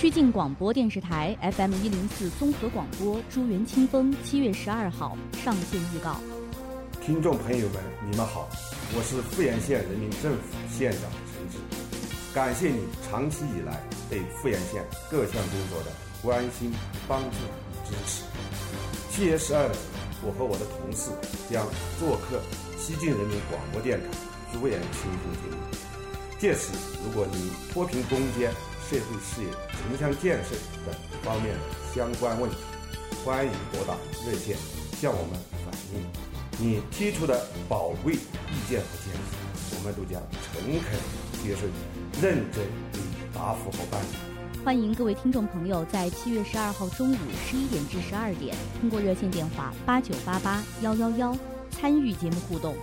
曲靖广播电视台 FM104 综合广播朱元清风7月12号上线预告。 听众朋友们，你们好，我是富源县人民政府县长陈志，感谢你长期以来对富源县各项工作的关心、帮助与支持。7月12日，我和我的同事将做客西晋人民广播电台朱元清风节目。届时，如果你脱贫攻坚、社会事业、城乡建设等方面的相关问题，欢迎拨打热线向我们反映。你提出的宝贵意见和建议，我们都将诚恳接受，认真予以答复和办理。 欢迎各位听众朋友在7月12号中午11点至12点，通过热线电话8988-111参与节目互动。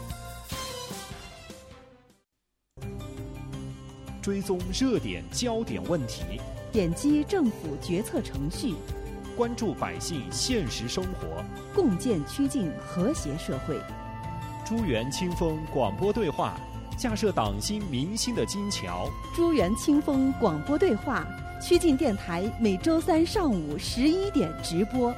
追踪热点焦点问题， 点击政府决策程序， 关注百姓现实生活， 共建曲靖和谐社会。 朱元清风广播对话，架设党心民心的金桥。 朱元清风广播对话，曲靖电台每周3上午11点直播。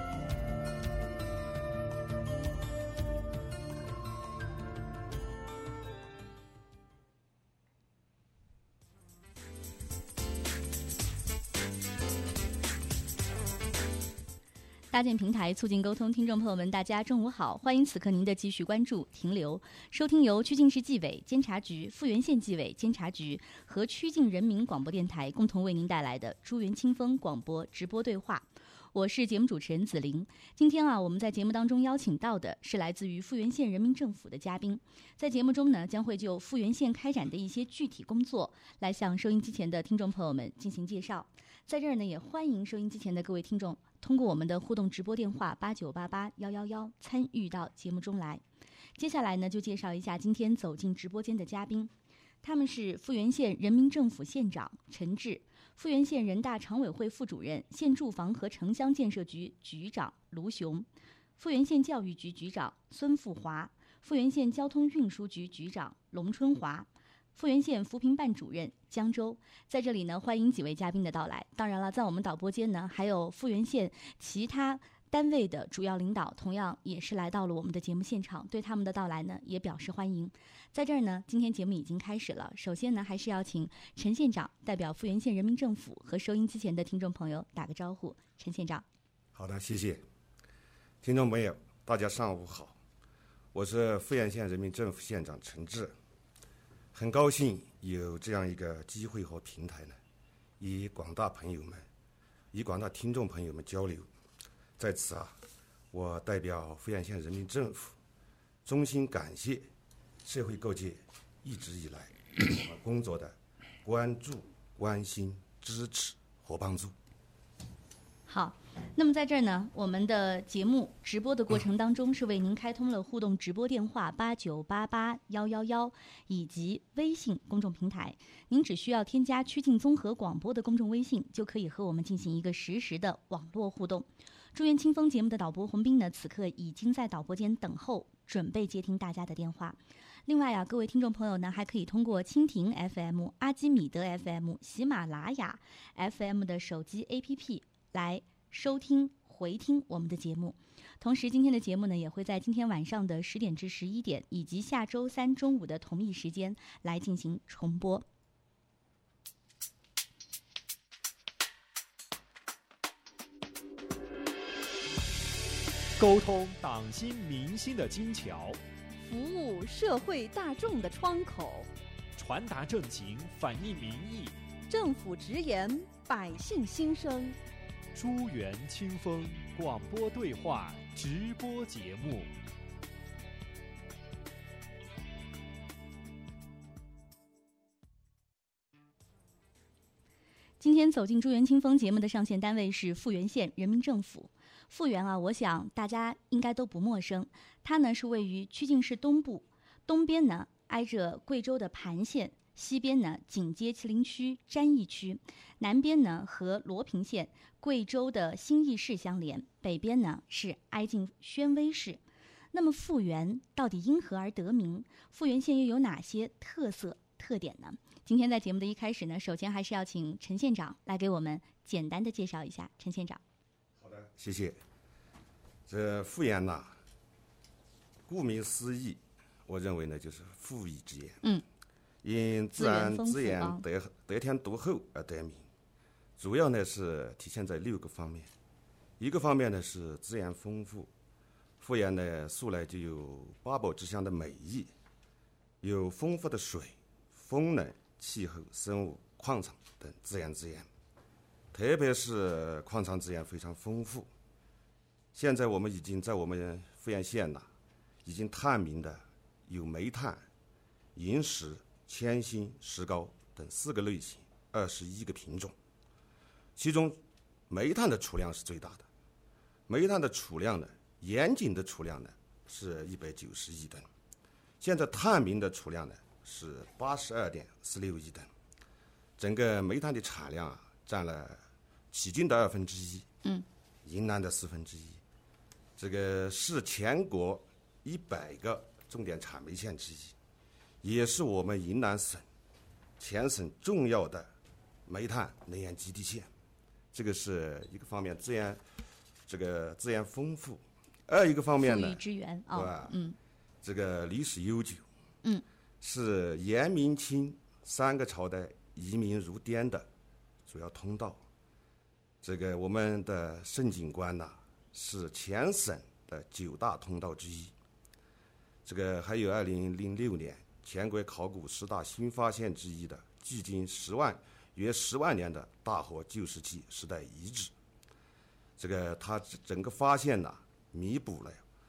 搭建平台，促进沟通，听众朋友们，大家中午好，欢迎此刻您的继续关注、停留、收听由曲靖市纪委监察局、富源县纪委监察局和曲靖人民广播电台共同为您带来的朱元清风广播直播对话。我是节目主持人子玲。今天我们在节目当中邀请到的是来自于富源县人民政府的嘉宾，在节目中呢，将会就富源县开展的一些具体工作来向收音机前的听众朋友们进行介绍。在这儿呢，也欢迎收音机前的各位听众通过我们的互动直播电话8988-111参与到节目中来。接下来呢，就介绍一下今天走进直播间的嘉宾，他们是富源县人民政府县长陈志，富源县人大常委会副主任、县住房和城乡建设局局长卢雄，富源县教育局局长孙富华，富源县交通运输局局长龙春华，富源县扶贫办主任江州。在这里呢，欢迎几位嘉宾的到来。当然了，在我们导播间呢，还有富源县其他单位的主要领导，同样也是来到了我们的节目现场，对他们的到来呢，也表示欢迎。在这儿呢，今天节目已经开始了。首先呢，还是要请陈县长代表富源县人民政府和收音机前的听众朋友打个招呼。陈县长。 好的，谢谢。听众朋友，大家上午好，我是富源县人民政府县长陈志。很高兴有这样一个机会和平台呢，与广大听众朋友们交流。在此我代表富源县人民政府衷心感谢社会各界一直以来对我们工作的关注、关心、支持和帮助。 好，那么在这儿呢，我们的节目直播的过程当中是为您开通了互动直播电话8988-111以及微信公众平台，您只需要添加曲靖综合广播的公众微信，就可以和我们进行一个实时的网络互动。朱元清风节目的导播洪斌呢，此刻已经在导播间等候，准备接听大家的电话。另外各位听众朋友呢，还可以通过蜻蜓 FM、阿基米德 FM、喜马拉雅 FM 的手机 APP 来收听回听我们的节目。同时今天的节目呢，也会在今天晚上的10点至11点以及下周3中午的同一时间来进行重播。 沟通党心民心的金桥， 服务社会大众的窗口， 传达政情，反映民意， 政府直言，百姓心声。 朱元清风广播对话直播节目。 今天走进朱元清风节目的上线单位是富源县人民政府。富源我想大家应该都不陌生，它呢是位于曲靖市东部，东边呢挨着贵州的盘县，西边呢紧接麒麟区、沾益区，南边呢和罗平县、贵州的兴义市相连，北边呢是挨近宣威市。那么富源到底因何而得名？富源县又有哪些特色特点呢？今天在节目的一开始呢，首先还是要请陈县长来给我们简单的介绍一下。陈县长。 好的，谢谢。这复原呐，顾名思义，我认为呢就是富裕之言。因自然资源得天独厚而得名，主要呢是体现在6个方面。一个方面呢是资源丰富，富源呢素来就有八宝之乡的美誉，有丰富的水、风能、气候、生物、矿场等自然资源，特别是矿产资源非常丰富。现在我们已经在我们富源县已经探明的有煤炭、银石、铅锌、石膏等4个类型，21个品种。其中煤炭的储量是最大的，煤炭的储量呢，盐井的储量呢是190亿吨，现在探明的储量呢是82.46亿吨。整个煤炭的产量占了迄今的1/2，云南的1/4。这个是全国100个重点产煤县之一，也是我们云南省全省重要的煤炭能源基地县。这个是一个方面，资源丰富。二一个方面呢， 富裕之源这个历史悠久，是元明清3个朝代移民入滇的主要通道。这个我们的盛景关是全省的9大通道之一。这个还有2006年全国考古10大新发现之一的距今约10万年的大河旧石器时代遗址。这个它整个发现弥补了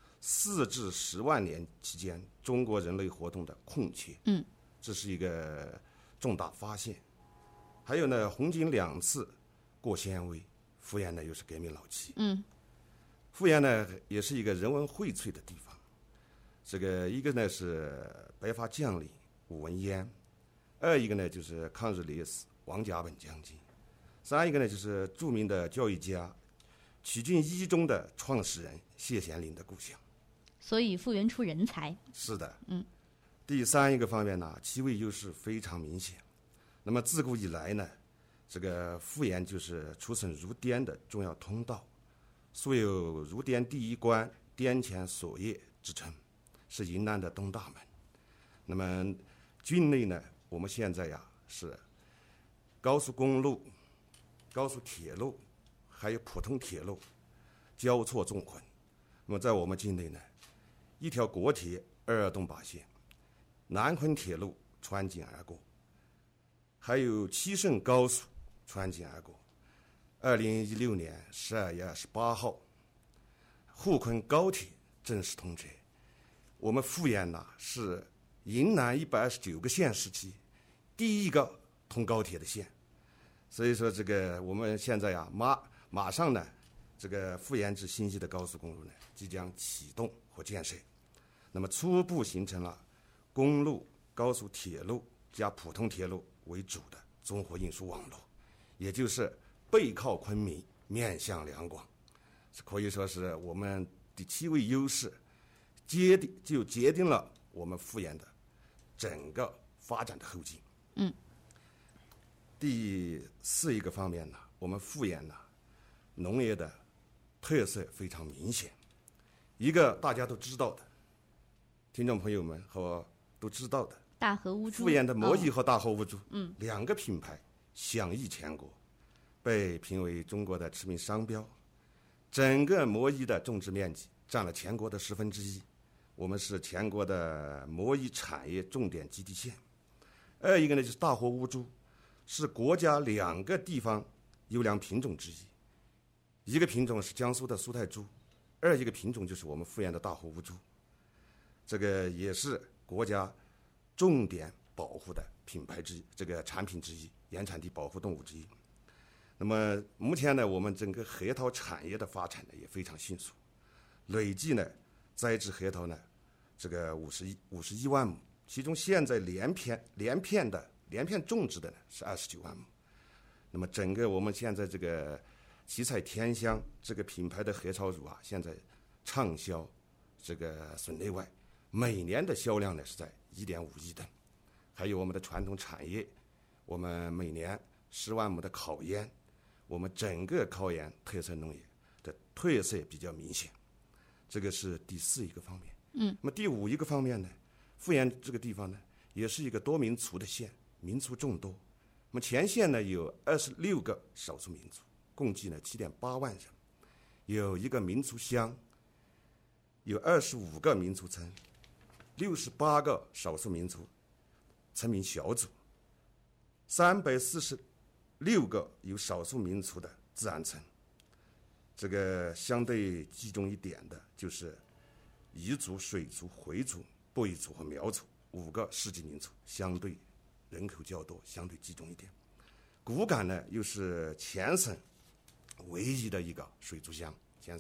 4至10万年期间中国人类活动的空缺。这是一个重大发现。还有呢，红警2次过鲜威，富源呢又是革命老区。富源呢也是一个人文荟萃的地方。这个一个呢是白发将领武文烟，二一个呢就是抗日烈士王甲本将军，三一个呢就是著名的教育家曲靖一中的创始人谢贤麟的故乡。 所以复原出人才。 是的。第三一个方面气味优势非常明显。那么自古以来呢，这个富源就是出省入滇的重要通道，素有入滇第一关、滇黔锁业之称，是云南的东大门。那么境内呢，我们现在是高速公路、高速铁路还有普通铁路交错纵横。那么在我们境内呢，一条国铁22东八线、南昆铁路穿境而过，还有七顺高速穿境而过。2016年12月28号，沪昆高铁正式通车。我们富源是云南129个县市期第一个通高铁的县。所以说这个我们现在马上呢，这个富源至新西的高速公路呢即将启动和建设。那么初步形成了公路、高速铁路加普通铁路为主的综合运输网络，也就是背靠昆明，面向两广，可以说是我们的7位优势决定了我们富源的整个发展的后劲。第4一个方面我们富源农业的特色非常明显。一个大家都知道的，听众朋友们和都知道的， 大和乌猪， 富源的魔芋和大和乌猪2个品牌享誉全国，被评为中国的驰名商标。整个魔芋的种植面积占了全国的1/10，我们是全国的魔芋产业重点基地县。二一个呢就是大和乌猪，是国家2个地方优良品种之一，一个品种是江苏的苏泰猪，二一个品种就是我们富源的大和乌猪。这个也是国家重点保护的品牌之一，这个产品之一，原产地保护动物之一。那么目前呢，我们整个核桃产业的发展呢也非常迅速，累计呢栽植核桃呢这个51万亩，其中现在连片种植的呢是29万亩。那么整个我们现在这个奇彩天香这个品牌的核桃乳现在畅销这个省内外，每年的销量呢是在1.5亿吨， 还有我们的传统产业，我们每年10万亩的烤烟，我们整个考研特色农业的特色比较明显，这个是第4一个方面。那么第5一个方面呢，富源这个地方呢，也是一个多民族的县，民族众多。那么全县呢有26个少数民族，共计呢7.8万人，有1个民族乡，有25个民族村，68个少数民族村民小组，346个有少数民族的自然村。这个相对集中一点的就是彝族、水族、回族、布依族和苗族5个世籍民族，相对人口较多，相对集中一点。骨感呢又是全省唯一的一个水族乡，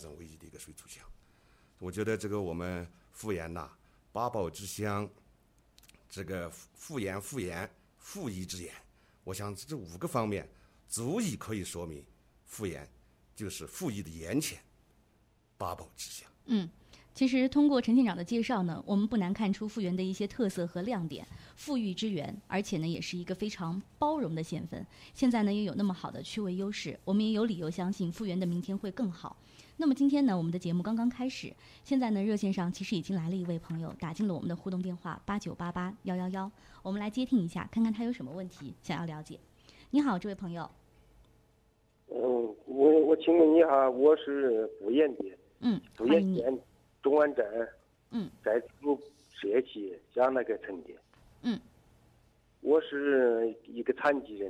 我觉得这个我们富源八宝之乡，这个富源富邑之源，我想这5个方面足以可以说明富源就是富邑的源泉，八宝之乡。 其实通过陈县长的介绍呢，我们不难看出富源的一些特色和亮点，富裕之源，而且呢也是一个非常包容的县份。现在呢也有那么好的区位优势，我们也有理由相信富源的明天会更好。那么今天呢，我们的节目刚刚开始，现在呢热线上其实已经来了一位朋友，打进了我们的互动电话89881111，我们来接听一下，看看他有什么问题想要了解。你好，这位朋友。 我请问一下，我是富源的，富源县中安镇，在做社企加那个城的，我是一个残疾人。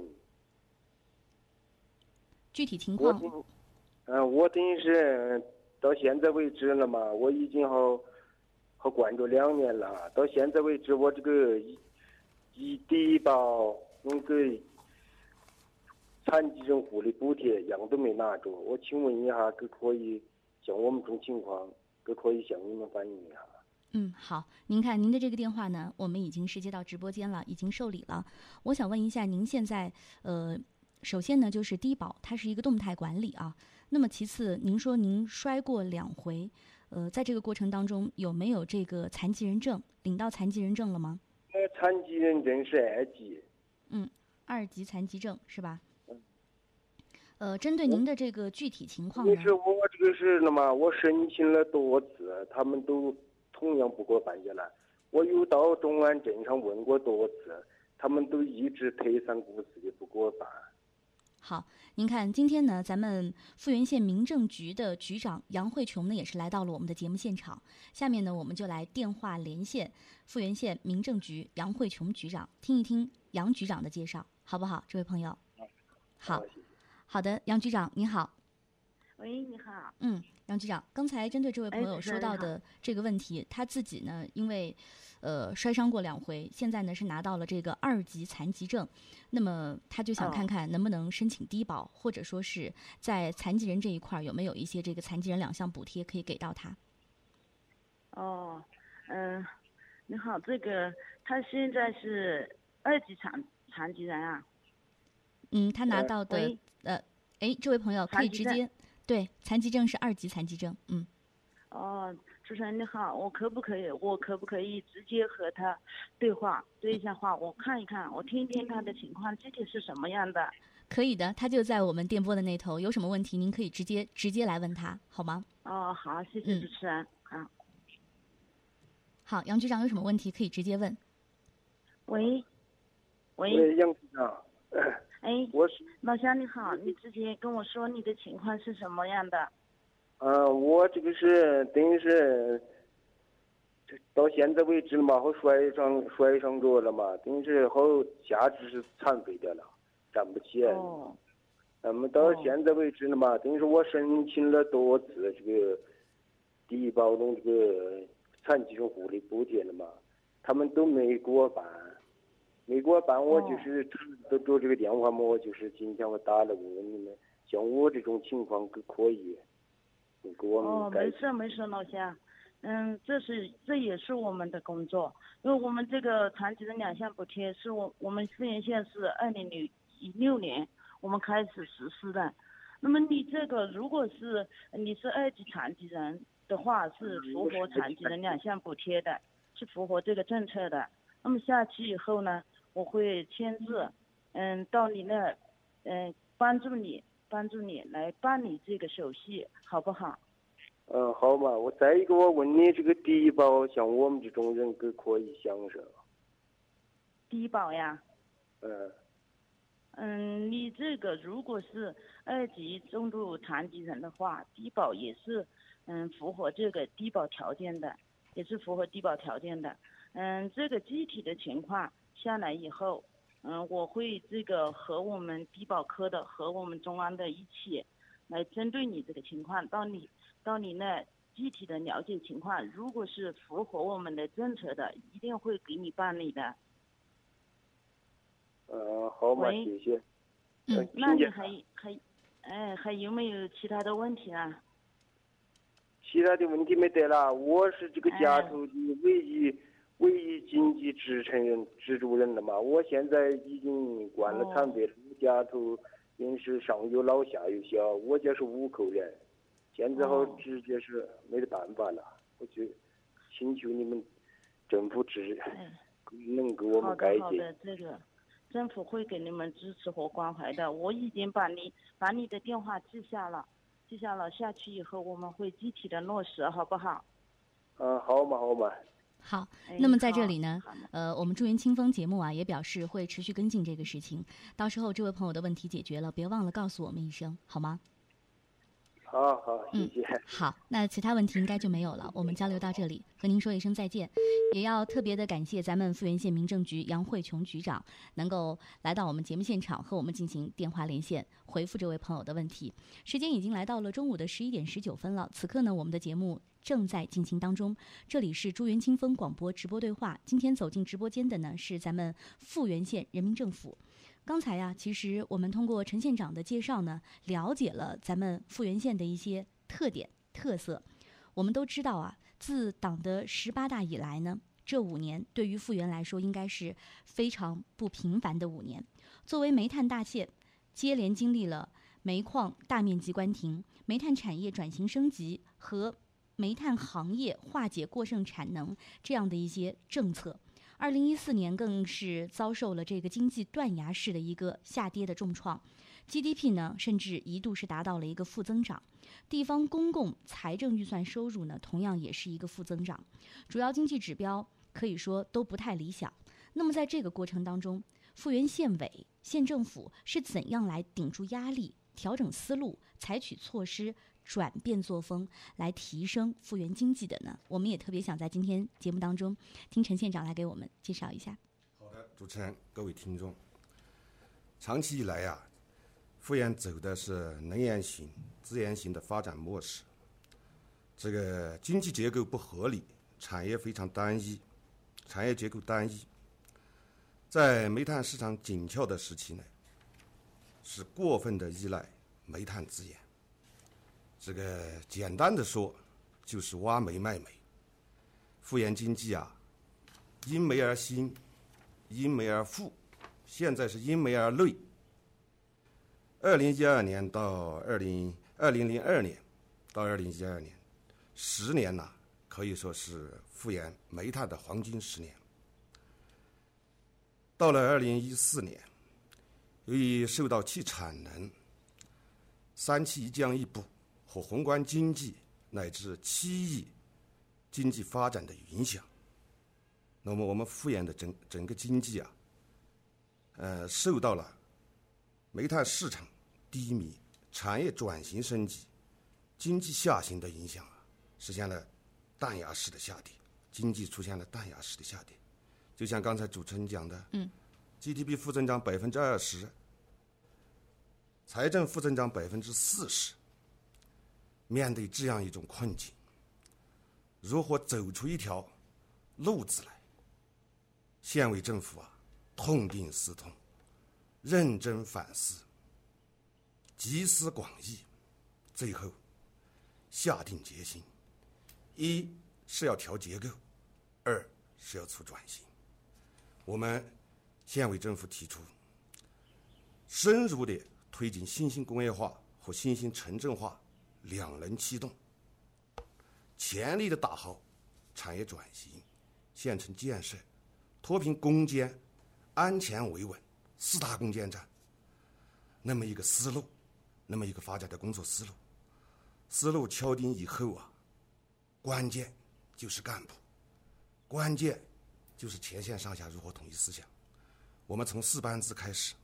具体情况？ 我等于是到现在为止了嘛，我已经好关注2年了，到现在为止我这个低保那个残疾人护理补贴样都没拿着。我请问一下，可以像我们这种情况，可以向你们反映一下。 好，您看您的这个电话呢，我们已经是接到直播间了，已经受理了。我想问一下，您现在首先呢就是低保，它是一个动态管理啊。那么其次，您说您摔过2回，在这个过程当中有没有这个残疾人证？领到残疾人证了吗？ 残疾人证是2级。 2级残疾证是吧？针对您的这个具体情况呢？ 是我这个是了嘛，我申请了多次，他们都同样不给我办下来。我又到中安镇上问过多次，他们都一直推三阻四的不给我办。 好，您看今天呢，咱们富源县民政局的局长杨慧琼呢，也是来到了我们的节目现场。下面呢，我们就来电话连线富源县民政局杨慧琼局长，听一听杨局长的介绍，好不好？这位朋友，好，好的，杨局长您好。 喂，你好。 杨局长，刚才针对这位朋友说到的这个问题，他自己呢，因为摔伤过2回，现在呢是拿到了这个2级残疾证，那么他就想看看能不能申请低保，或者说是在残疾人这一块有没有一些这个残疾人2项补贴可以给到他。 你好，这个他现在是2级残疾人啊。 他拿到的这位朋友可以直接。对，残疾证是2级残疾证。 主持人你好，我可不可以直接和他对一下话，我看一看，我听一听他的情况具体是什么样的？ 可以的，他就在我们电波的那头，有什么问题您可以直接来问他，好吗？ 好，谢谢主持人。 好，杨局长有什么问题可以直接问。 喂， 杨局长。 老乡你好，你直接跟我说你的情况是什么样的？ 我这个是等于是到现在为止了嘛，我摔伤着了嘛，等于是好下肢是残废的了，站不起来。那么到现在为止了嘛，等于是我申请了多次这个低保的这个残疾人护理补贴了嘛，他们都没给我办。我就是都做这个电话嘛，我就是今天我打了问你们，像我这种情况可以给我们没事老乡，这也是我们的工作，因为我们这个残疾人2项补贴是我们富源县是2016年我们开始实施的。那么你这个如果是你是2级残疾人的话，是符合残疾人2项补贴的，是符合这个政策的。那么下去以后呢， 我会签字，到你那，帮助你来办理这个手续，好不好？ 好嘛。我再一个，我问你，这个低保像我们这种人可以享受？ 低保呀？ 嗯。 你这个如果是2级重度残疾人的话，低保也是符合这个低保条件的，这个具体的情况下来以后，我会这个和我们低保科的和我们中安的一起来针对你这个情况，到你那具体的了解情况，如果是符合我们的政策的，一定会给你办理的。 好嘛，谢谢。 那你还有没有其他的问题啊？ 其他的问题没得了。我是这个家头的唯一经济支柱人了嘛。我现在已经关了残废了，家头因是上有老下有小，我家是5口人，现在好直接是没得办法了。我就请求你们政府能给我们改进。 好的，这个政府会给你们支持和关怀的。我已经把你的电话记下了，下去以后我们会具体的落实，好不好？ 好嘛。 好，那么在这里呢，我们祝愿清风节目也表示会持续跟进这个事情，到时候这位朋友的问题解决了，别忘了告诉我们一声，好吗？ 好，谢谢。 好，那其他问题应该就没有了，我们交流到这里，和您说一声再见。也要特别的感谢咱们富源县民政局杨慧琼局长能够来到我们节目现场和我们进行电话连线，回复这位朋友的问题。时间已经来到了中午的11点19分了，此刻呢，我们的节目正在进行当中。这里是珠园清风广播直播对话，今天走进直播间的呢是咱们富源县人民政府。刚才其实我们通过陈县长的介绍呢，了解了咱们富源县的一些特点特色。我们都知道自党的18大以来呢，这5年对于富源来说应该是非常不平凡的5年。作为煤炭大县，接连经历了煤矿大面积关停、煤炭产业转型升级和煤炭行业化解过剩产能这样的一些政策。2014年更是遭受了这个经济断崖式的一个下跌的重创， GDP 呢甚至一度是达到了一个负增长，地方公共财政预算收入呢同样也是一个负增长，主要经济指标可以说都不太理想。那么在这个过程当中，富源县委、县政府是怎样来顶住压力、调整思路、采取措施、转变作风来提升富源经济的呢？我们也特别想在今天节目当中听陈县长来给我们介绍一下。 好的，主持人、各位听众，长期以来富源走的是能源型、资源型的发展模式，这个经济结构不合理，产业非常单一，产业结构单一，在煤炭市场紧俏的时期呢，是过分的依赖煤炭资源。这个简单的说，就是挖煤卖煤。富源经济因煤而兴，因煤而富，现在是因煤而累。2012年到2002年到2012年，10年可以说是富源煤炭的黄金10年。到了2014年，由于受到其产能、3期一降一补和宏观经济乃至7亿经济发展的影响，那么我们富源的整个经济受到了煤炭市场低迷、产业转型升级、经济下行的影响实现了弹牙式的下跌，经济出现了弹牙式的下跌。就像刚才主持人讲的，GDP 负增长20%，财政负增长40%。面对这样一种困境，如何走出一条路子来？县委政府痛定思痛，认真反思，集思广益，最后下定决心：一是要调结构，2是要促转型。我们县委政府提出，深入地推进新兴工业化和新兴城镇化2轮驱动，全力的打好产业转型、县城建设，脱贫攻坚安全维稳4大攻坚战，那么一个思路，那么一个发展的工作思路敲定以后啊，关键就是干部，关键就是前线上下如何统一思想。我们从4班子开始，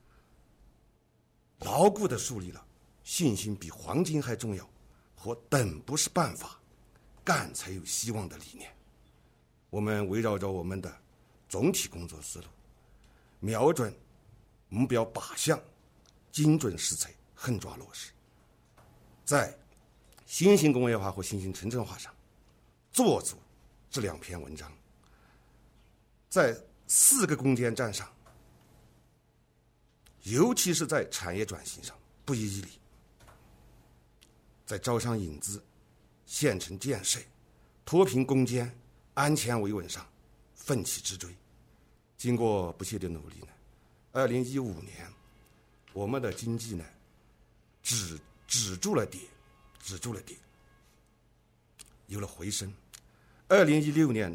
牢固地树立了信心比黄金还重要和等不是办法，干才有希望的理念。我们围绕着我们的总体工作思路，瞄准目标靶向，精准施策，狠抓落实，在新型工业化和新型城镇化上做足这2篇文章，在4个攻坚战上，尤其是在产业转型上不遗余力，在招商引资、县城建设、脱贫攻坚、安全维稳上奋起直追。经过不懈的努力呢，2015年我们的经济呢止住了跌，有了回升。2016年